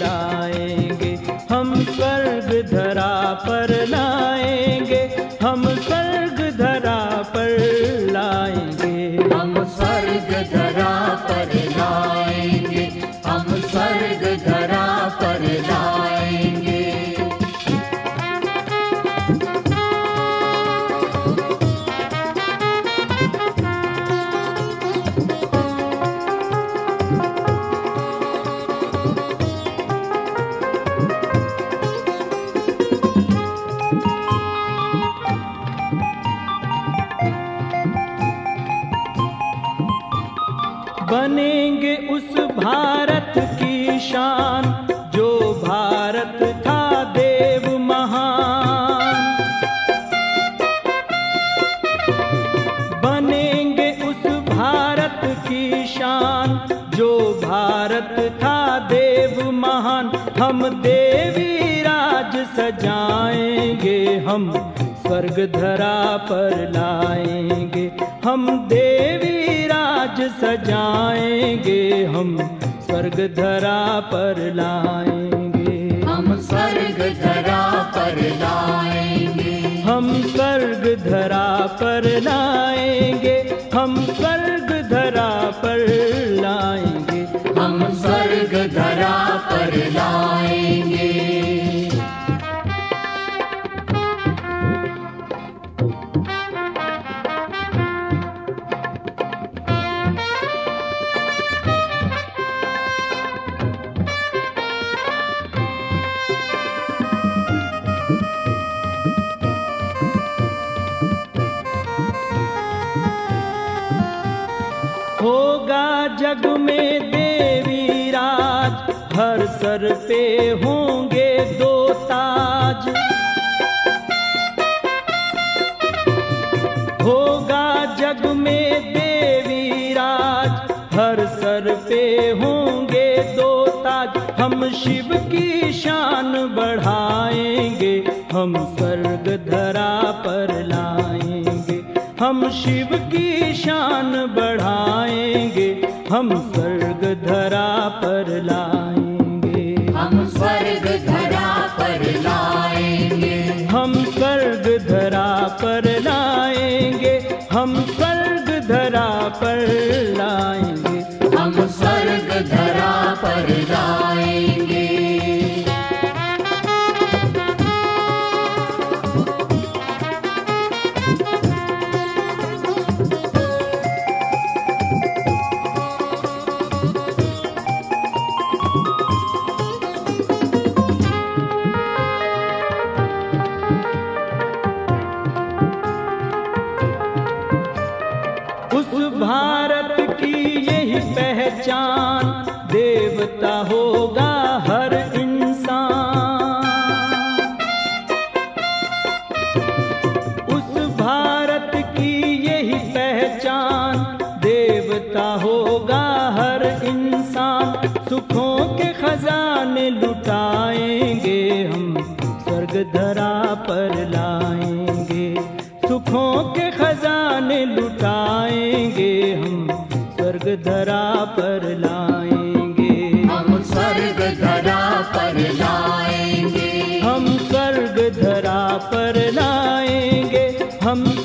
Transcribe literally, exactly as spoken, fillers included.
लाएंगे, हम स्वर्ग धरा पर लाएंगे, हम स्वर्ग धरा पर लाएंगे, हम स्वर्ग धरा पर लाएंगे, हम स्वर्ग धरा पर लाएंगे। बनेंगे उस भारत की शान जो भारत था देव महान, बनेंगे उस भारत की शान जो भारत था देव महान, हम देवी राज सजाएंगे, हम स्वर्ग धरा पर लाएंगे, हम देवी राज सजाएंगे, हम स्वर्ग धरा पर लाएंगे, हम स्वर्ग धरा पर लाएंगे, हम स्वर्ग धरा पर लाएंगे, हम स्वर्ग धरा पर लाएंगे, हम स्वर्ग धरा पर लाएंगे। होगा जग में देवी राज, हर सर पे होंगे दो ताज, होगा जग में देवी राज, हर सर पे होंगे दो ताज, हम शिव की शान बढ़ाएंगे, हम स्वर्ग धरा पर लाएंगे, हम शिव की शान बढ़ाएंगे, हम स्वर्ग धरा पर लाएंगे, हम स्वर्ग धरा पर लाएंगे, हम स्वर्ग धरा पर लाएंगे, हम स्वर्ग धरा पर लाएंगे, हम स्वर्ग धरा पर लाएंगे। उस भारत की यही पहचान, देवता होगा हर इंसान, उस भारत की यही पहचान, देवता होगा हर इंसान, सुखों के खजाने लुटाएंगे, हम स्वर्ग धरा पर लाएंगे, सुखों के खजाने लुटाएंगे, हम स्वर्ग धरा पर लाएंगे, हम स्वर्ग धरा पर लाएंगे, हम स्वर्ग धरा पर लाएंगे, हम